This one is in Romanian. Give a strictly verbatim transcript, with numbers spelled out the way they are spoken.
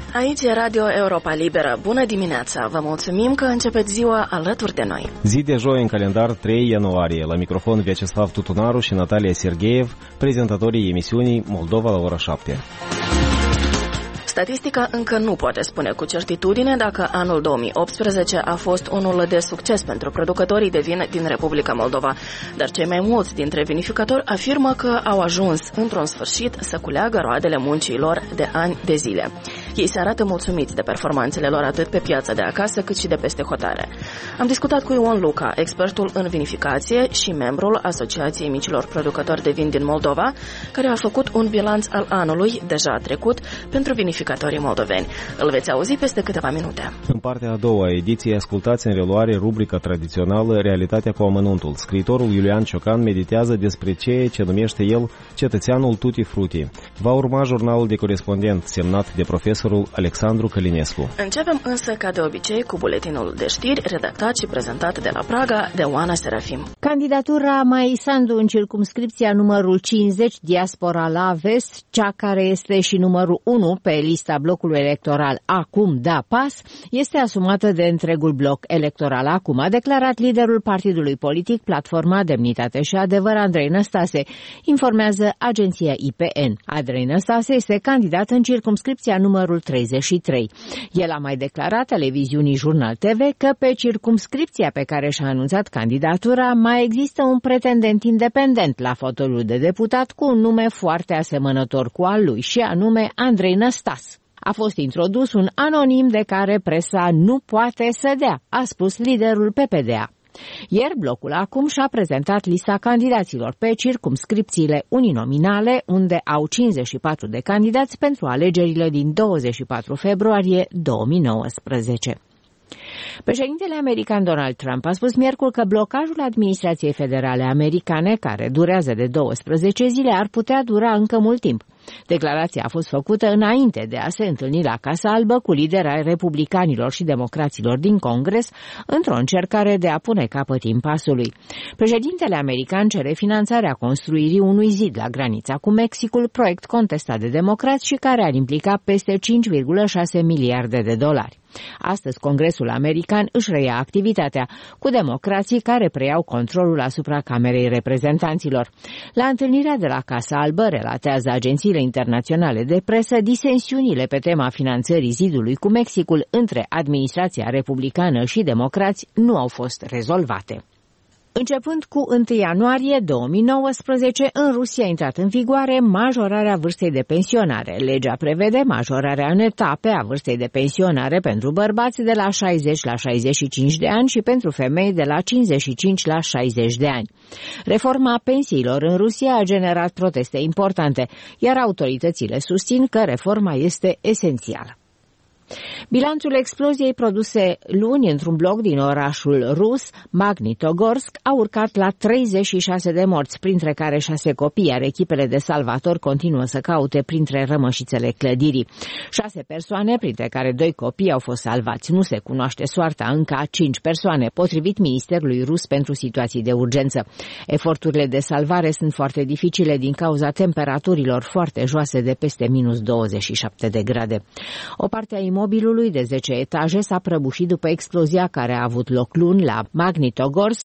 Aici e Radio Europa Liberă. Bună dimineața! Vă mulțumim că începeți ziua alături de noi. Zi de joi în calendar trei ianuarie. La microfon Vyacheslav Tutunaru și Natalia Sergeev, prezentatorii emisiunii Moldova la ora șapte. Statistica încă nu poate spune cu certitudine dacă anul două mii optsprezece a fost unul de succes pentru producătorii de vin din Republica Moldova, dar cei mai mulți dintre vinificatori afirmă că au ajuns într-un sfârșit să culeagă roadele muncii lor de ani de zile. Ei se arată mulțumiți de performanțele lor atât pe piața de acasă cât și de peste hotare. Am discutat cu Ion Luca, expertul în vinificație și membrul Asociației Micilor Producători de Vin din Moldova, care a făcut un bilanț al anului deja trecut pentru vinificatorii moldoveni. Îl veți auzi peste câteva minute. În partea a doua a ediției ascultați în reluare rubrica tradițională Realitatea cu amănuntul. Scriitorul Iulian Ciocan meditează despre ceea ce numește el cetățeanul tutti frutti. Va urma jurnalul de corespondent semnat de profesorul Alexandru Călinescu. Începem însă ca de obicei cu buletinul de știri redactat și prezentat de la Praga de Oana Serafim. Candidatura Maii Sandu în circumscripția numărul cincizeci, Diaspora la Vest, cea care este și numărul unu pe lista blocului electoral Acum da pas, este asumată de întregul bloc electoral Acum, a declarat liderul partidului politic Platforma Demnitate și Adevăr, Andrei Năstase, informează agenția I P N. Andrei Năstase este candidat în circumscripția numărul treizeci și trei. El a mai declarat televiziunii Jurnal T V că pe circumscripția pe care și-a anunțat candidatura mai există un pretendent independent la fotoliul de deputat cu un nume foarte asemănător cu al lui, și anume Andrei Năstas. A fost introdus un anonim de care presa nu poate să dea, a spus liderul P P D A. Ieri blocul Acum și-a prezentat lista candidaților pe circumscripțiile uninominale, unde au cincizeci și patru de candidați pentru alegerile din douăzeci și patru februarie două mii nouăsprezece. Președintele american Donald Trump a spus miercuri că blocajul administrației federale americane, care durează de douăsprezece zile, ar putea dura încă mult timp. Declarația a fost făcută înainte de a se întâlni la Casa Albă cu lideri republicanilor și democraților din Congres, într-o încercare de a pune capăt impasului. Președintele american cere finanțarea construirii unui zid la granița cu Mexicul, proiect contestat de democrați și care ar implica peste cinci virgulă șase miliarde de dolari. Astăzi, Congresul american își reia activitatea, cu democrații care preiau controlul asupra Camerei Reprezentanților. La întâlnirea de la Casa Albă, relatează agențiile internaționale de presă, disensiunile pe tema finanțării zidului cu Mexicul între administrația republicană și democrați nu au fost rezolvate. Începând cu întâi ianuarie două mii nouăsprezece, în Rusia a intrat în vigoare majorarea vârstei de pensionare. Legea prevede majorarea în etape a vârstei de pensionare pentru bărbați de la șaizeci la șaizeci și cinci de ani și pentru femei de la cincizeci și cinci la șaizeci de ani. Reforma pensiilor în Rusia a generat proteste importante, iar autoritățile susțin că reforma este esențială. Bilanțul exploziei produse luni într-un bloc din orașul rus Magnitogorsk a urcat la treizeci și șase de morți, printre care șase copii, iar echipele de salvatori continuă să caute printre rămășițele clădirii. Șase persoane, printre care doi copii, au fost salvați. Nu se cunoaște soarta încă a cinci persoane, potrivit Ministerului Rus pentru Situații de Urgență. Eforturile de salvare sunt foarte dificile din cauza temperaturilor foarte joase de peste minus douăzeci și șapte de grade. O parte a imobilului de zece etaje s-a prăbușit după explozia care a avut loc luni la Magnitogorsk,